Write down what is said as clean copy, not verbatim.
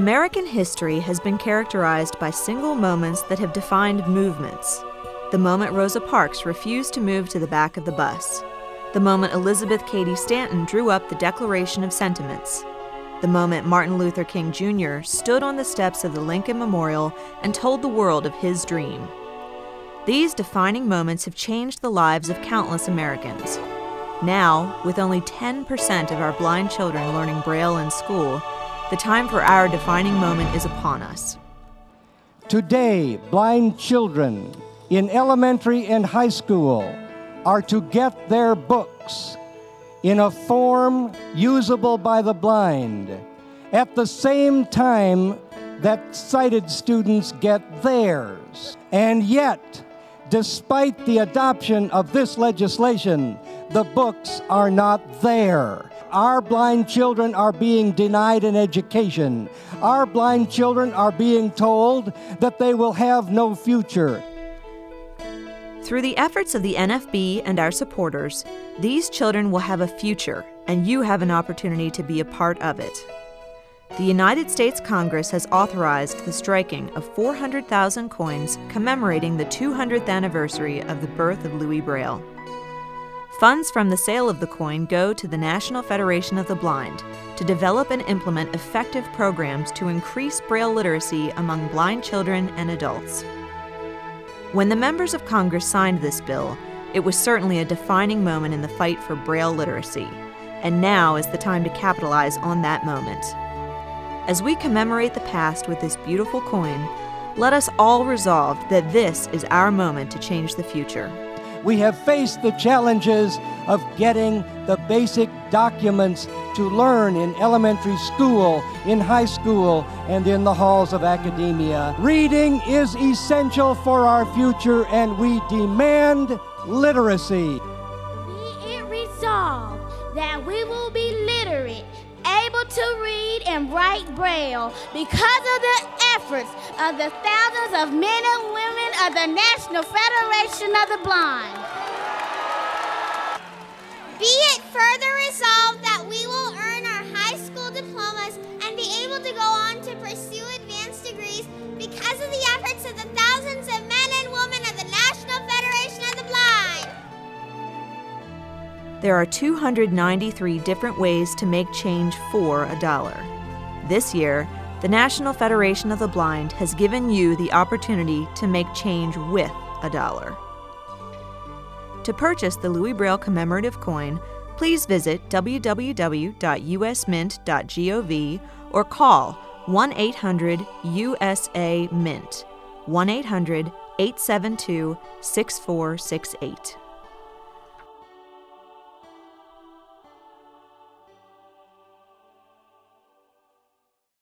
American history has been characterized by single moments that have defined movements. The moment Rosa Parks refused to move to the back of the bus. The moment Elizabeth Cady Stanton drew up the Declaration of Sentiments. The moment Martin Luther King Jr. stood on the steps of the Lincoln Memorial and told the world of his dream. These defining moments have changed the lives of countless Americans. Now, with only 10% of our blind children learning Braille in school, the time for our defining moment is upon us. Today, blind children in elementary and high school are to get their books in a form usable by the blind at the same time that sighted students get theirs. And yet, despite the adoption of this legislation, the books are not there. Our blind children are being denied an education. Our blind children are being told that they will have no future. Through the efforts of the NFB and our supporters, these children will have a future, and you have an opportunity to be a part of it. The United States Congress has authorized the striking of 400,000 coins commemorating the 200th anniversary of the birth of Louis Braille. Funds from the sale of the coin go to the National Federation of the Blind to develop and implement effective programs to increase Braille literacy among blind children and adults. When the members of Congress signed this bill, it was certainly a defining moment in the fight for Braille literacy, and now is the time to capitalize on that moment. As we commemorate the past with this beautiful coin, let us all resolve that this is our moment to change the future. We have faced the challenges of getting the basic documents to learn in elementary school, in high school, and in the halls of academia. Reading is essential for our future, and we demand literacy. Be it resolved that we will be literate, able to read and write Braille because of the efforts of the thousands of men and women of the National Federation of the Blind. Be it further resolved that we will earn our high school diplomas and be able to go on to pursue advanced degrees because of the efforts of the thousands of men and women of the National Federation of the Blind. There are 293 different ways to make change for $1. This year, the National Federation of the Blind has given you the opportunity to make change with $1. To purchase the Louis Braille commemorative coin, please visit www.usmint.gov or call 1-800-USA-MINT, 1-800-872-6468.